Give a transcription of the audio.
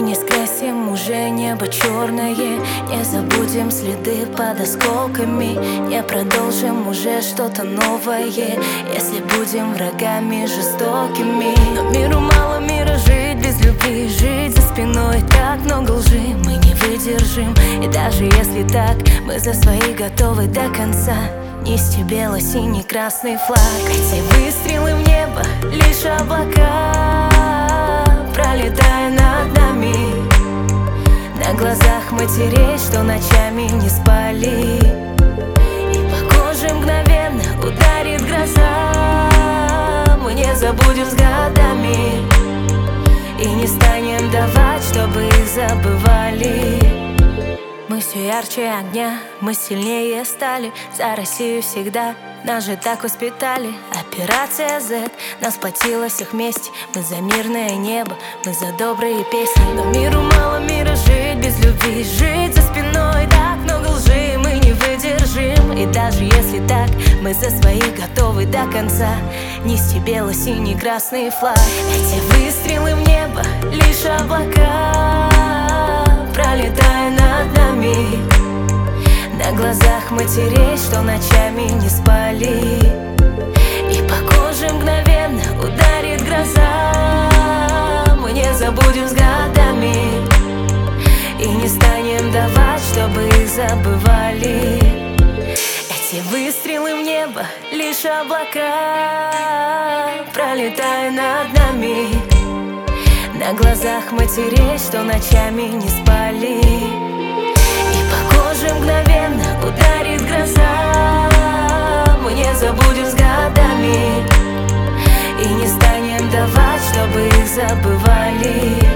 не скрасим уже небо черное, не забудем следы под осколками, не продолжим уже что-то новое, если будем врагами жестокими. Но миру мало мира жить без любви, жить за спиной так много лжи мы не выдержим. И даже если так, мы за свои готовы до конца нести бело-синий красный флаг. Эти выстрелы в небо лишь облака, пролетая над нами, на глазах матерей, что ночами не спали. И по коже мгновенно ударит гроза, мы не забудем с годами и не станем давать, чтобы их забывали. Мы все ярче огня, мы сильнее стали, за Россию всегда нас же так воспитали. Операция Z нас сплотила всех вместе, мы за мирное небо, мы за добрые песни. Но миру мало мира жить без любви, жить за спиной так много лжи мы не выдержим. И даже если так, мы за своих готовы до конца нести бело-синий красный флаг. Эти выстрелы в небо лишь облака, пролетая над нами, на глазах матерей, что ночами не спали. И по коже мгновенно ударит гроза, мы не забудем с годами и не станем давать, чтобы их забывали. Эти выстрелы в небо лишь облака, пролетая над нами, на глазах матерей, что ночами не спали. И по коже мгновенно ударит гроза, мы не забудем с годами и не станем давать, чтобы их забывали.